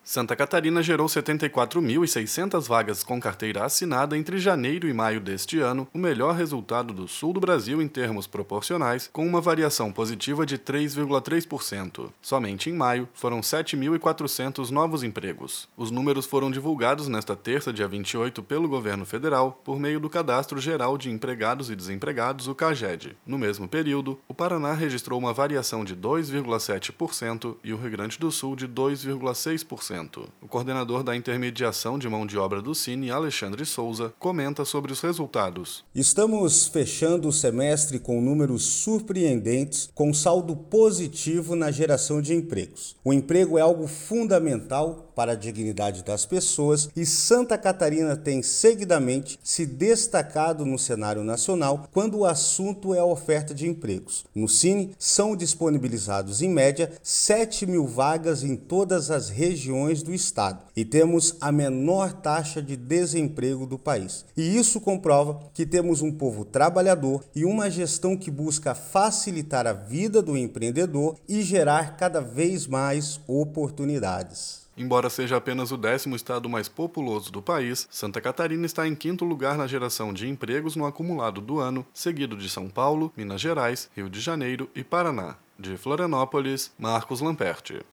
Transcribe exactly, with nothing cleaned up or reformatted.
Santa Catarina gerou setenta e quatro mil e seiscentas vagas com carteira assinada entre janeiro e maio deste ano, o melhor resultado do sul do Brasil em termos proporcionais, com uma variação positiva de três vírgula três por cento. Somente em maio foram sete mil e quatrocentos novos empregos. Os números foram divulgados nesta terça, dia vinte e oito, pelo governo federal, por meio do Cadastro Geral de Empregados e Desempregados, o CAGED. No mesmo período, o Paraná registrou uma variação de dois vírgula sete por cento e o Rio Grande do Sul de dois vírgula seis por cento. O coordenador da intermediação de mão de obra do Cine, Alexandre Souza, comenta sobre os resultados. Estamos fechando o semestre com números surpreendentes, com saldo positivo na geração de empregos. O emprego é algo fundamental para a dignidade das pessoas e Santa Catarina tem seguidamente se destacado no cenário nacional quando o assunto é a oferta de empregos. No Cine, são disponibilizados em média sete mil vagas em todas as regiões do estado e temos a menor taxa de desemprego do país. E isso comprova que temos um povo trabalhador e uma gestão que busca facilitar a vida do empreendedor e gerar cada vez mais oportunidades. Embora seja apenas o décimo estado mais populoso do país, Santa Catarina está em quinto lugar na geração de empregos no acumulado do ano, seguido de São Paulo, Minas Gerais, Rio de Janeiro e Paraná. De Florianópolis, Marcos Lamperti.